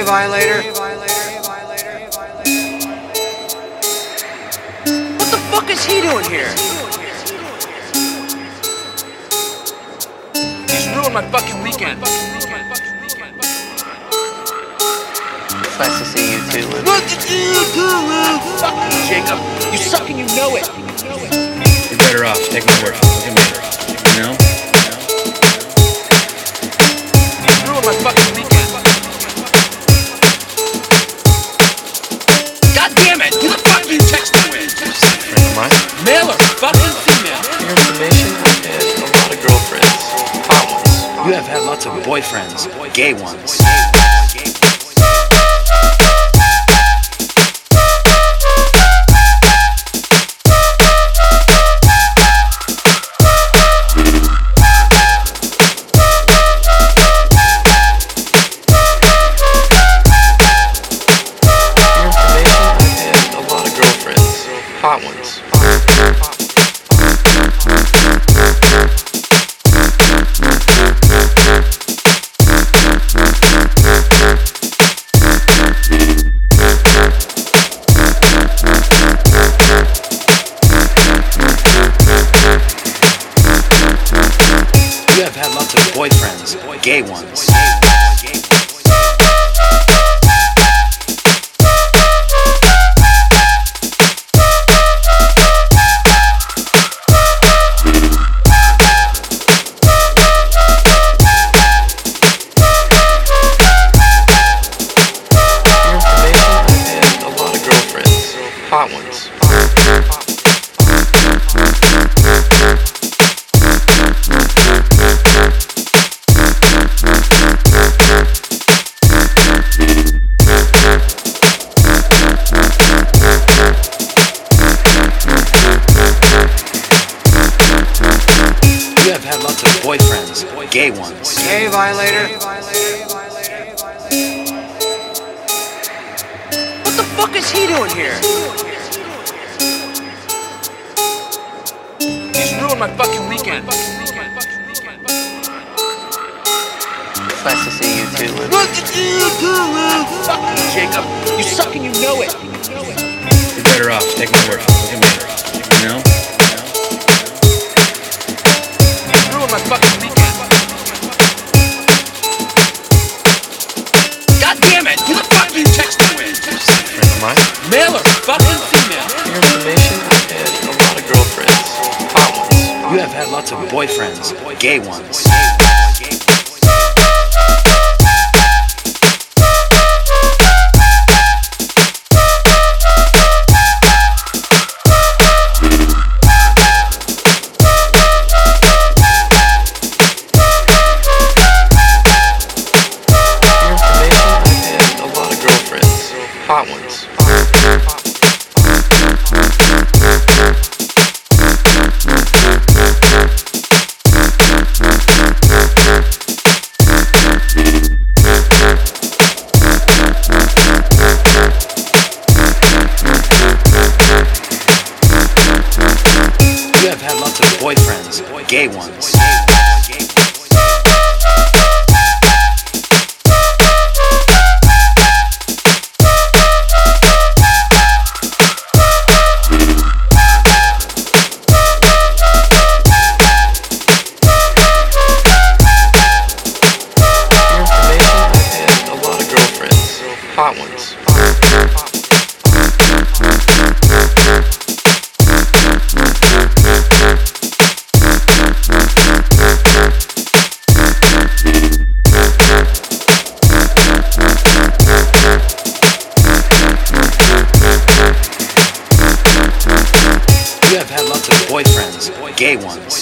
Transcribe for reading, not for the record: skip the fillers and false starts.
Hey, violator. What the fuck is he doing here? He's ruined my fucking weekend. It's nice to see you too, Luke. Look at you too, Luke. Fuck you, Jacob. You suck and you know it. You're better off. Take my word. Look at me. You know? He's ruined my fucking weekend. God damn it! Who the fuck are you texting with? Friend of mine? Male or fucking female? For your information, I've had a lot of girlfriends. Hot ones. You have had lots of boyfriends. Gay ones. Hot ones. You have had lots of boyfriends. Gay ones. Hot ones. You have had lots of boyfriends. Gay ones. Hey, violator. What the fuck is he doing here? He's ruined my fucking weekend. It's nice to see you too, Luke. Look at you too, Luke. Fuck you, Jacob. You suck and you know it. You're better off. Take my word. Look at me. You know? He's ruined my fucking weekend. God damn it! Who the fuck are you texting with? Friend of mine? Male or fucking female? For your information, I've had a lot of girlfriends. Hot ones. You have had lots of boyfriends. Gay ones. Hot ones. You have had lots of boyfriends. Gay ones. Hot ones. You have had lots of boyfriends. Gay ones.